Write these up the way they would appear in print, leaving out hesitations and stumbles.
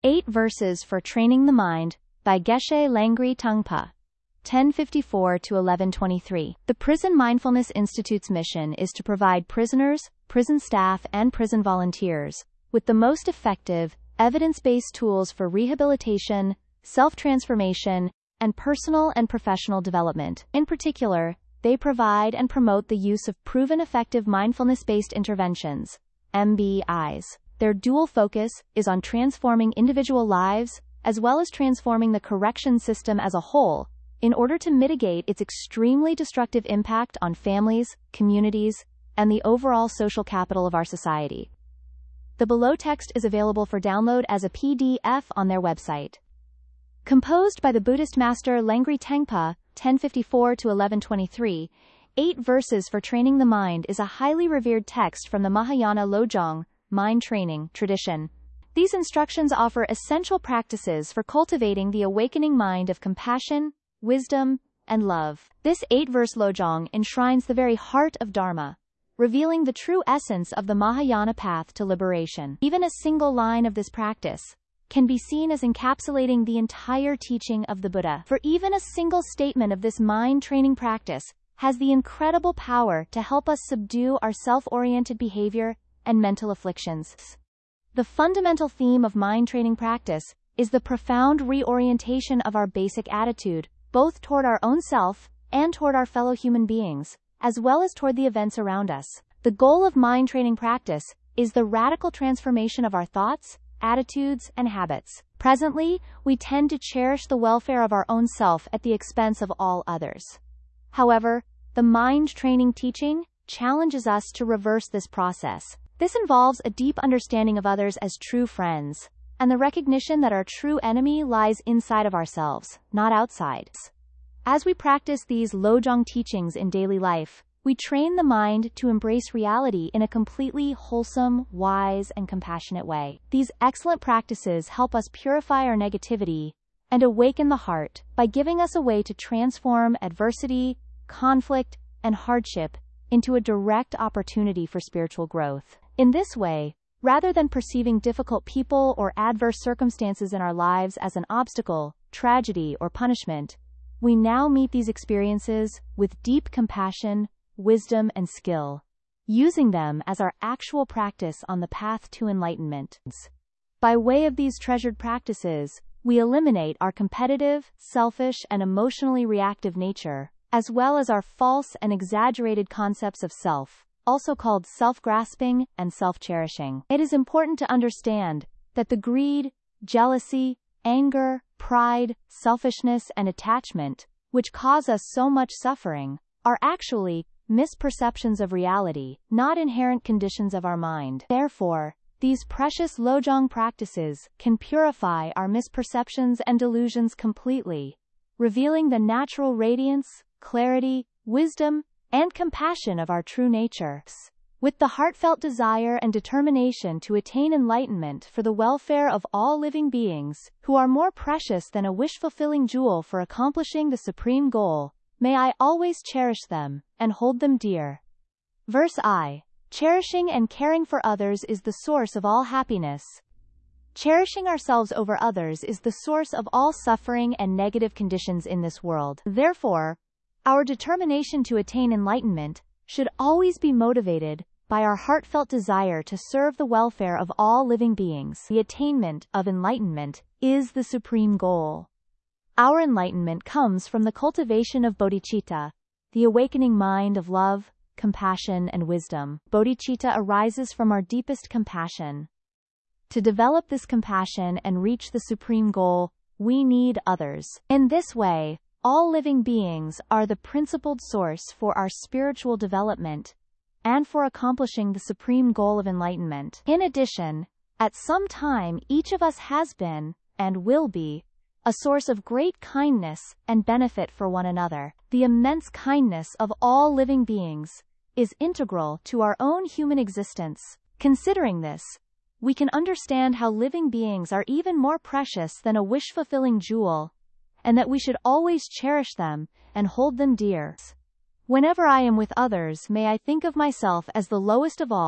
8 Verses for Training the Mind, by Geshe Langri Tangpa. 1054-1123. The Prison Mindfulness Institute's mission is to provide prisoners, prison staff, and prison volunteers with the most effective, evidence-based tools for rehabilitation, self-transformation, and personal and professional development. In particular, they provide and promote the use of proven effective mindfulness-based interventions, MBIs. Their dual focus is on transforming individual lives, as well as transforming the correction system as a whole, in order to mitigate its extremely destructive impact on families, communities, and the overall social capital of our society. The below text is available for download as a PDF on their website. Composed by the Buddhist master Langri Tangpa, 1054-1123, 8 Verses for Training the Mind is a highly revered text from the Mahayana Lojong, mind training, tradition. These instructions offer essential practices for cultivating the awakening mind of compassion, wisdom, and love. This 8-verse Lojong enshrines the very heart of Dharma, revealing the true essence of the Mahayana path to liberation. Even a single line of this practice can be seen as encapsulating the entire teaching of the Buddha. For even a single statement of this mind training practice has the incredible power to help us subdue our self-oriented behavior and mental afflictions. The fundamental theme of mind training practice is the profound reorientation of our basic attitude, both toward our own self and toward our fellow human beings, as well as toward the events around us. The goal of mind training practice is the radical transformation of our thoughts, attitudes, and habits. Presently, we tend to cherish the welfare of our own self at the expense of all others. However, the mind training teaching challenges us to reverse this process. This involves a deep understanding of others as true friends, and the recognition that our true enemy lies inside of ourselves, not outside. As we practice these Lojong teachings in daily life, we train the mind to embrace reality in a completely wholesome, wise, and compassionate way. These excellent practices help us purify our negativity and awaken the heart by giving us a way to transform adversity, conflict, and hardship into a direct opportunity for spiritual growth. In this way, rather than perceiving difficult people or adverse circumstances in our lives as an obstacle, tragedy, or punishment, we now meet these experiences with deep compassion, wisdom, and skill, using them as our actual practice on the path to enlightenment. By way of these treasured practices, we eliminate our competitive, selfish, and emotionally reactive nature, as well as our false and exaggerated concepts of self, also called self-grasping and self-cherishing. It is important to understand that the greed, jealousy, anger, pride, selfishness, and attachment, which cause us so much suffering, are actually misperceptions of reality, not inherent conditions of our mind. Therefore, these precious Lojong practices can purify our misperceptions and delusions completely, revealing the natural radiance, clarity, wisdom, and compassion of our true nature. With the heartfelt desire and determination to attain enlightenment for the welfare of all living beings, who are more precious than a wish-fulfilling jewel for accomplishing the supreme goal, may I always cherish them, and hold them dear. Verse I. Cherishing and caring for others is the source of all happiness. Cherishing ourselves over others is the source of all suffering and negative conditions in this world. Therefore, our determination to attain enlightenment should always be motivated by our heartfelt desire to serve the welfare of all living beings. The attainment of enlightenment is the supreme goal. Our enlightenment comes from the cultivation of bodhicitta, the awakening mind of love, compassion, and wisdom. Bodhicitta arises from our deepest compassion. To develop this compassion and reach the supreme goal, we need others. In this way, all living beings are the principled source for our spiritual development and for accomplishing the supreme goal of enlightenment. In addition, at some time each of us has been, and will be, a source of great kindness and benefit for one another. The immense kindness of all living beings is integral to our own human existence. Considering this, we can understand how living beings are even more precious than a wish-fulfilling jewel, and that we should always cherish them and hold them dear. Whenever I am with others, may I think of myself as the lowest of all,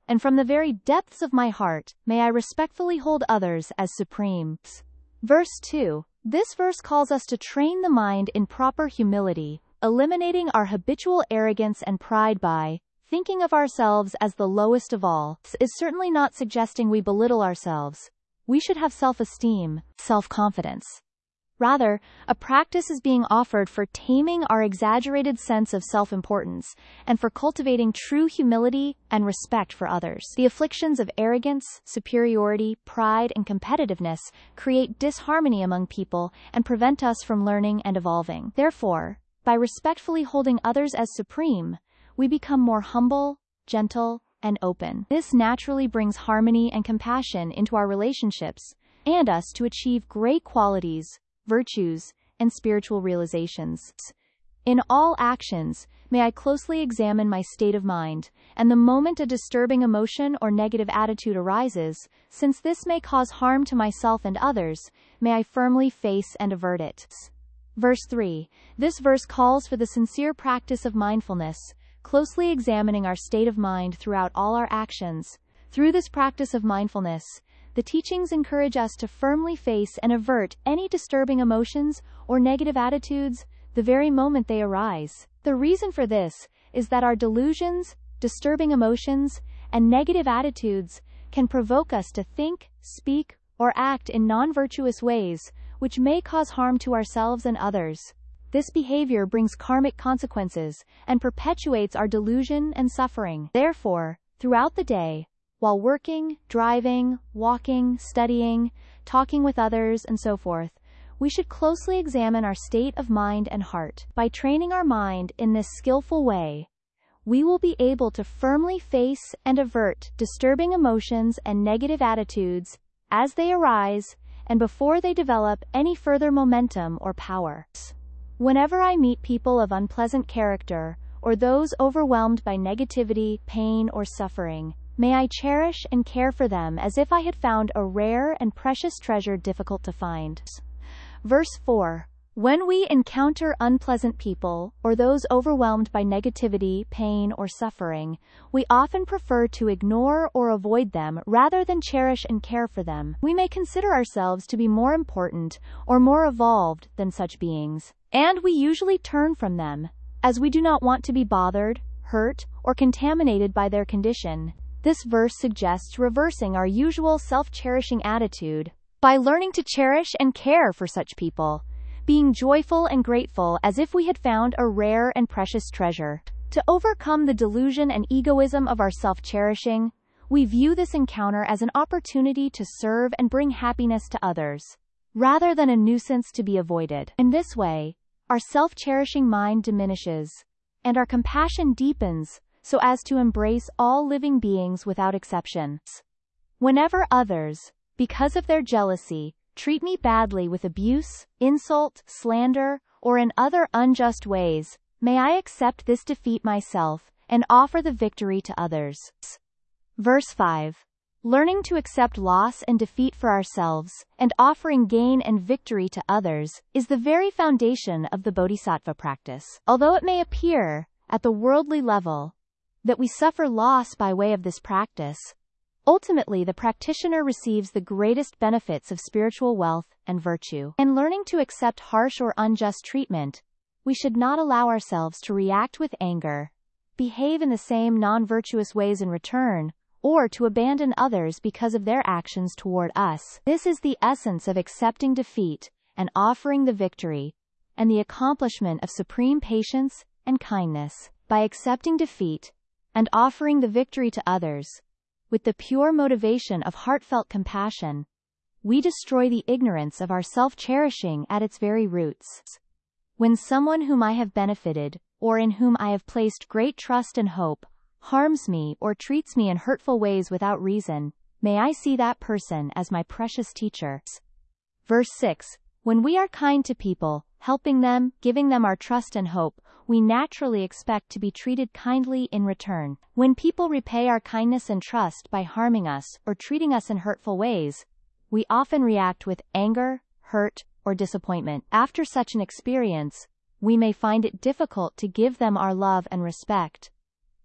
and from the very depths of my heart, may I respectfully hold others as supreme. Verse 2. This verse calls us to train the mind in proper humility, eliminating our habitual arrogance and pride by thinking of ourselves as the lowest of all. This is certainly not suggesting we belittle ourselves. We should have self-esteem, self-confidence. Rather, a practice is being offered for taming our exaggerated sense of self-importance, and for cultivating true humility and respect for others. The afflictions of arrogance, superiority, pride, and competitiveness create disharmony among people and prevent us from learning and evolving. Therefore, by respectfully holding others as supreme, we become more humble, gentle, and open. This naturally brings harmony and compassion into our relationships, and us to achieve great qualities, virtues, and spiritual realizations. In all actions, may I closely examine my state of mind, and the moment a disturbing emotion or negative attitude arises, since this may cause harm to myself and others, may I firmly face and avert it. Verse 3. This verse calls for the sincere practice of mindfulness, closely examining our state of mind throughout all our actions. Through this practice of mindfulness, the teachings encourage us to firmly face and avert any disturbing emotions or negative attitudes the very moment they arise. The reason for this is that our delusions, disturbing emotions, and negative attitudes can provoke us to think, speak, or act in non-virtuous ways, which may cause harm to ourselves and others. This behavior brings karmic consequences and perpetuates our delusion and suffering. Therefore, throughout the day, while working, driving, walking, studying, talking with others, and so forth, we should closely examine our state of mind and heart. By training our mind in this skillful way, we will be able to firmly face and avert disturbing emotions and negative attitudes as they arise and before they develop any further momentum or power. Whenever I meet people of unpleasant character, or those overwhelmed by negativity, pain, or suffering, may I cherish and care for them as if I had found a rare and precious treasure difficult to find. Verse 4. When we encounter unpleasant people, or those overwhelmed by negativity, pain, or suffering, we often prefer to ignore or avoid them rather than cherish and care for them. We may consider ourselves to be more important or more evolved than such beings, and we usually turn from them, as we do not want to be bothered, hurt, or contaminated by their condition. This verse suggests reversing our usual self-cherishing attitude by learning to cherish and care for such people, being joyful and grateful as if we had found a rare and precious treasure. To overcome the delusion and egoism of our self-cherishing, we view this encounter as an opportunity to serve and bring happiness to others, rather than a nuisance to be avoided. In this way, our self-cherishing mind diminishes, and our compassion deepens, so as to embrace all living beings without exception. Whenever others, because of their jealousy, treat me badly with abuse, insult, slander, or in other unjust ways, may I accept this defeat myself, and offer the victory to others. Verse 5. Learning to accept loss and defeat for ourselves, and offering gain and victory to others, is the very foundation of the Bodhisattva practice. Although it may appear, at the worldly level, that we suffer loss by way of this practice, ultimately the practitioner receives the greatest benefits of spiritual wealth and virtue. In learning to accept harsh or unjust treatment, we should not allow ourselves to react with anger, behave in the same non-virtuous ways in return, or to abandon others because of their actions toward us. This is the essence of accepting defeat and offering the victory, and the accomplishment of supreme patience and kindness. By accepting defeat and offering the victory to others, with the pure motivation of heartfelt compassion, we destroy the ignorance of our self-cherishing at its very roots. When someone whom I have benefited, or in whom I have placed great trust and hope, harms me or treats me in hurtful ways without reason, may I see that person as my precious teacher. Verse 6. When we are kind to people, helping them, giving them our trust and hope, we naturally expect to be treated kindly in return. When people repay our kindness and trust by harming us or treating us in hurtful ways, we often react with anger, hurt, or disappointment. After such an experience, we may find it difficult to give them our love and respect.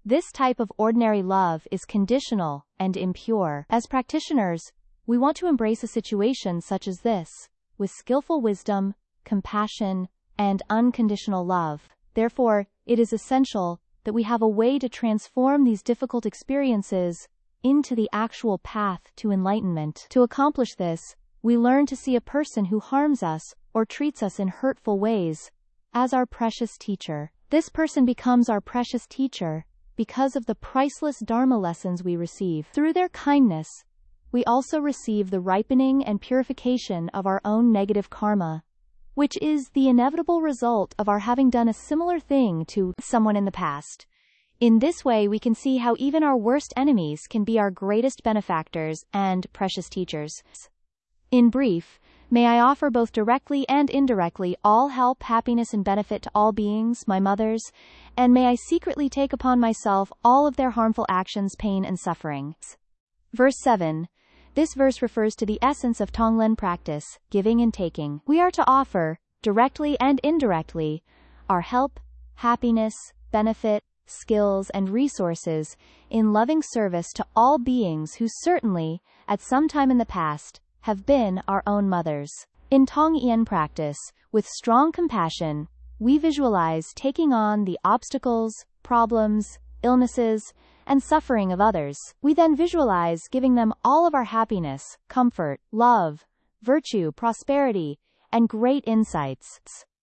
This type of ordinary love is conditional and impure. As practitioners, we want to embrace a situation such as this, with skillful wisdom, compassion, and unconditional love. Therefore, it is essential that we have a way to transform these difficult experiences into the actual path to enlightenment. To accomplish this, we learn to see a person who harms us or treats us in hurtful ways as our precious teacher. This person becomes our precious teacher because of the priceless Dharma lessons we receive. Through their kindness, we also receive the ripening and purification of our own negative karma, which is the inevitable result of our having done a similar thing to someone in the past. In this way, we can see how even our worst enemies can be our greatest benefactors and precious teachers. In brief, may I offer both directly and indirectly all help, happiness, and benefit to all beings, my mothers, and may I secretly take upon myself all of their harmful actions, pain, and suffering. Verse 7. This verse refers to the essence of Tonglen practice, giving and taking. We are to offer, directly and indirectly, our help, happiness, benefit, skills, and resources in loving service to all beings who certainly, at some time in the past, have been our own mothers. In Tonglen practice, with strong compassion, we visualize taking on the obstacles, problems, illnesses, and suffering of others. We then visualize giving them all of our happiness, comfort, love, virtue, prosperity, and great insights.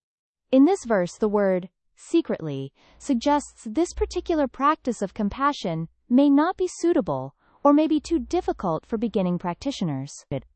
In this verse, the word secretly suggests this particular practice of compassion may not be suitable or may be too difficult for beginning practitioners.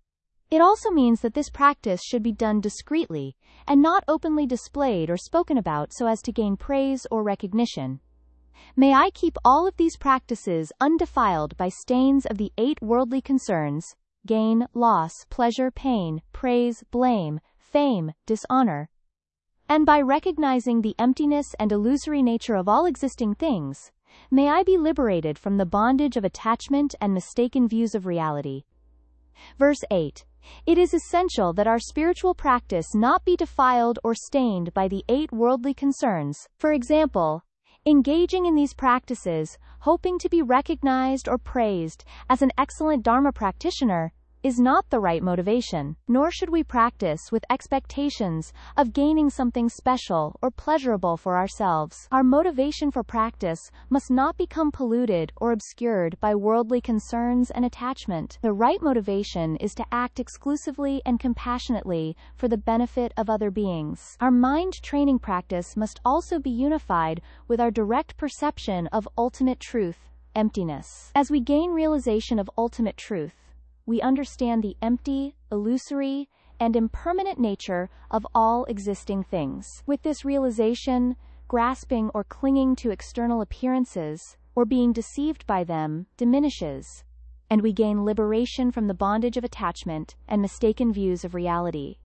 It also means that this practice should be done discreetly and not openly displayed or spoken about so as to gain praise or recognition. May I keep all of these practices undefiled by stains of the 8 worldly concerns: gain, loss, pleasure, pain, praise, blame, fame, dishonor, and by recognizing the emptiness and illusory nature of all existing things, may I be liberated from the bondage of attachment and mistaken views of reality. Verse 8. It is essential that our spiritual practice not be defiled or stained by the 8 worldly concerns. For example, engaging in these practices, hoping to be recognized or praised as an excellent Dharma practitioner, is not the right motivation, nor should we practice with expectations of gaining something special or pleasurable for ourselves. Our motivation for practice must not become polluted or obscured by worldly concerns and attachment. The right motivation is to act exclusively and compassionately for the benefit of other beings. Our mind training practice must also be unified with our direct perception of ultimate truth, emptiness. As we gain realization of ultimate truth, we understand the empty, illusory, and impermanent nature of all existing things. With this realization, grasping or clinging to external appearances, or being deceived by them, diminishes, and we gain liberation from the bondage of attachment and mistaken views of reality.